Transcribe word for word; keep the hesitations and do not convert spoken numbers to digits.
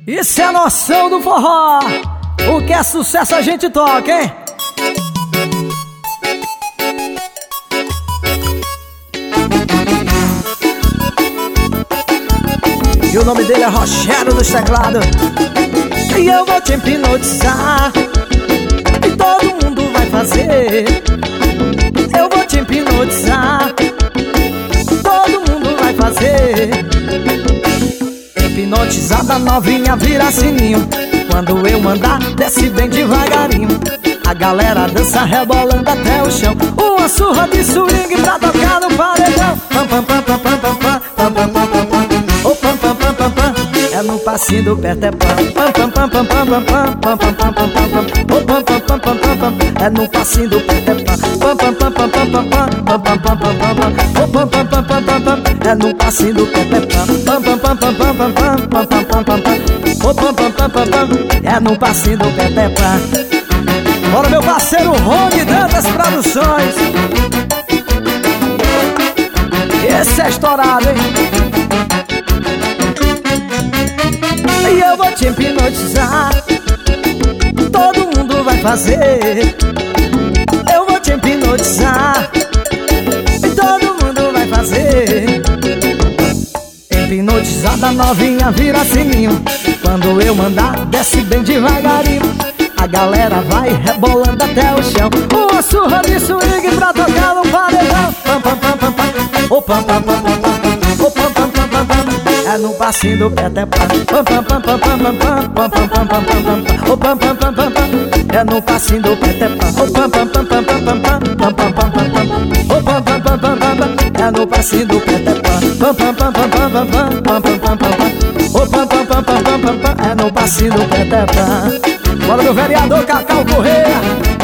Isso é a noção do forró. O que é sucesso a gente toca, hein? E o nome dele é Rogério dos teclados. E eu vou te hipnotizar, e todo mundo vai fazer. Eu vou te hipnotizar, todo mundo vai fazer. Hipnotizada novinha vira sininho. Quando eu mandar, desce bem devagarinho. A galera dança rebolando até o chão. Uma surra de swing pra tocar no paredão. Pam, pam, pam, pam, pam, pam, pam, pam, pam, pam, pam. Oh, pam, pam, pam, pam, pam. É no passinho do Peter Pan. Pam, pam, pam, pam, pam, pam, pam, pam, pam, pam, pam, pam. Oh, pam, pam, pam, pam, pam, pam. É no passinho do Peter Pan. Pam, pam, pam, pam, pam, pam, pam, pam, pam, pam, pam, pam. Oh, pam, pam, pam, pam, pam, pam. É no passinho do Peter Pan. Pam, pam, pam, pam, pam, pam, pam, pam, pam, pam, pam. Oh, pam, pam, pam, pam, pam. É no passinho do Peter Pan. Bora, meu parceiro Rony Dantas Produções. Esse é estourado, hein? E eu vou te hipnotizar, todo mundo vai fazer. Eu vou te hipnotizar, e todo mundo vai fazer. Hipnotizada novinha vira sininho. Quando eu mandar, desce bem devagarinho. A galera vai rebolando até o chão. Uma surra de swing pra tocar no paredão. Pam, pam, pam, pam, pam. Oh, pam, pam, pam, pam, pam. Oh, pam, pam, pam, pam, pam. É no passinho do Peter Pan. Pam, pam, pam, pam, pam, pam, pam, pam, pam, pam, pam, pam. Oh, pam, pam, pam, pam, pam. É no passinho do Peter Pan. Oh, pam, pam, pam, pam, pam, pam, pam, pam, pam, pam, pam. Oh, pam, pam, pam, pam, pam, pam. É no passinho do Peter Pan. Pam, pam, pam, pam, pam, pam, pam, pam, pam, pam, pam. Oh, pam, pam, pam, pam, pam, pam, pam. É no passinho do Peter Pan. Bora, meu vereador Cacau Correia.